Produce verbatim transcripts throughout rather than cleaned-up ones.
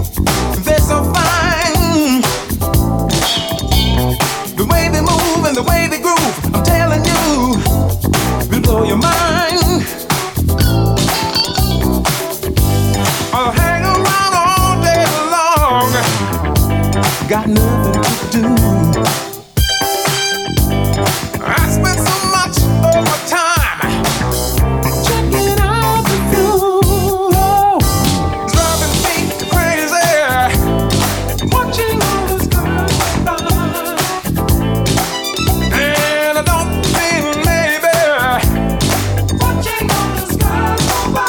They're so fine. The way they move and the way they groove, I'm telling you, will blow your mind. I'll hang around all day long, got nothing to do. I spent so much of my time checking out the view, driving me crazy, watching all the stars go by. And I don't mean maybe, watching all the stars go by.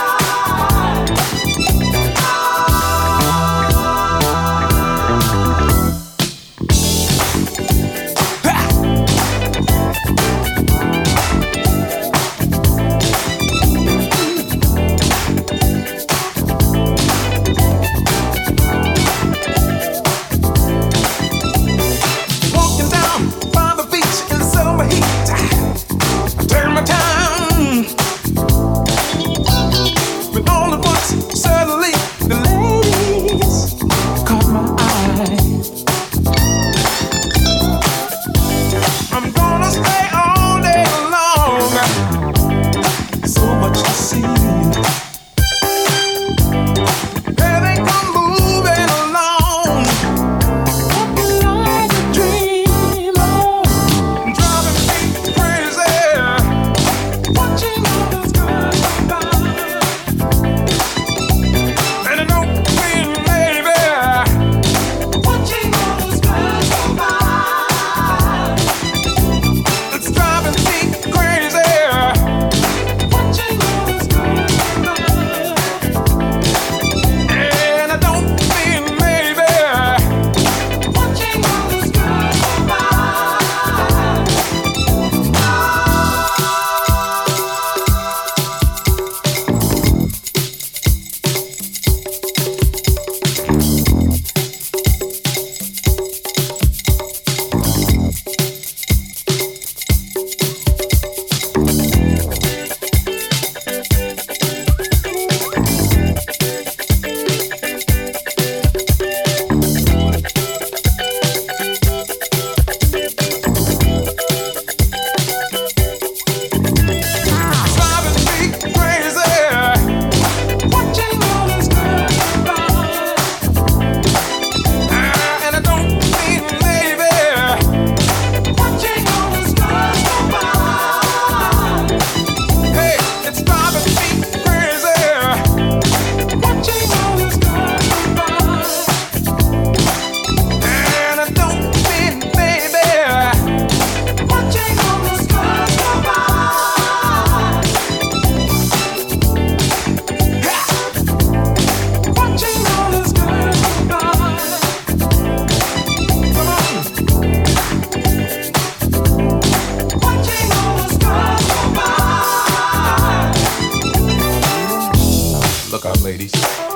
Walking down by the beach in the summer heat, I turn my time. But all at once, suddenly, the ladies caught my eye. I'm gonna stay all day long, so much to see. There they come moving along, walking like a dream, oh, driving me crazy, watching all the stars go by. And I don't mean maybe, watching all the stars go by. It's driving me crazy, watching all the stars go by. And I don't mean maybe, watching all the stars go by. Driving me crazy, watching all the stars go by. And I don't mean maybe, watching all the stars go by. Hey, it's driving me crazy, watching all the stars go by. And I don't mean maybe, watching all the stars go by. Watching all the stars go by. Come on. Watching all the stars go by. Look out, ladies.